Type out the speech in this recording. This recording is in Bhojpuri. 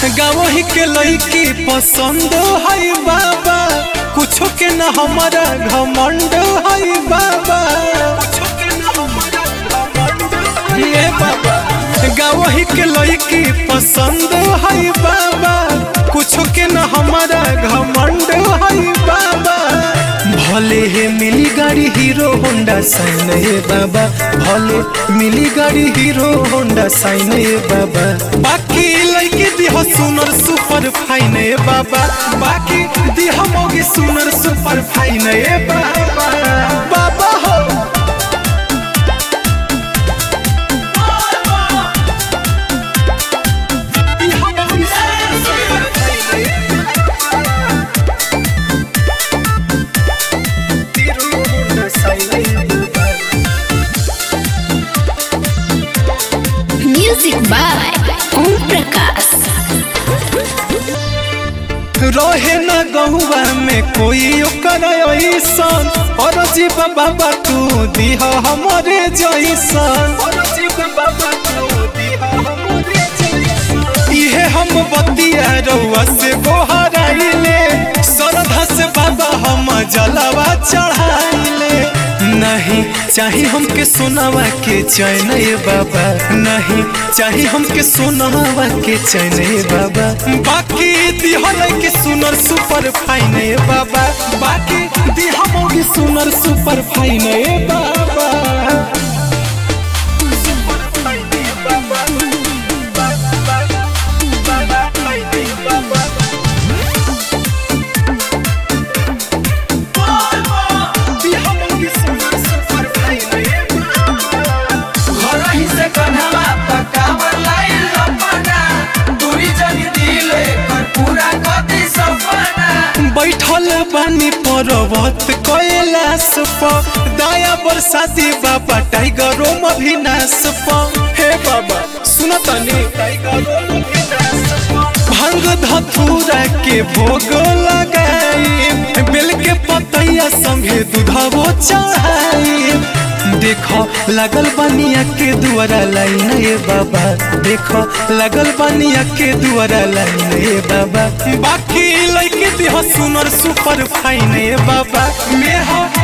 गावही के लड़की पसंद है बाबा, कुछो के न हमारा घमंड है बाबा। ये बाबा गावही के लड़की पसंद है बाबा, कुछो के न हमारा घमंड है बाबा। भले हे मिली गाड़ी हीरो होंडा साइन है बाबा, भले मिली गाड़ी हीरो होंडा साइन है बाबा। बाकी लड़की दिह सुनर सुपर फाइन है बाबा, बाकी दिह मोगी सुनर सुपर फाइन है बाबा। बाबा हो म्यूजिक बाय ओम प्रकाश। रहे न गहुआ में कोई ओकर ऐसन, और जीव बाबा तू दिह हमरे जैसन। इहे हम बतिया रउआ से गोहराइले, श्रद्धा से बाबा हम जलवा चढ़ाइले। नहीं चाही हमके सोनावा के चैन बाबा, नहीं चाही हमके सोनावा के चैन बाबा। बाकी दिहल के सुनर सुपर फाइन बाबा, बाकी दिहल सुनर सुपर फाइन बाबा। बैठल बानी पर्वत कैलाश पर, दया बरसाती बाबा टाइगरों अभिनाश पर। हे बाबा सुन तनी भांग धतूरा के भोग लगाई, बेल के पतैया संगे दूधवो चढ़ाई। देखो लगल बनिया के दुआरा लाइन ए बाबा, देखो लगल बनिया के दुआरा लाइन ए बाबा। बाकी लड़की दिह सुनर सुपर फाइन ए बाबा, मेहा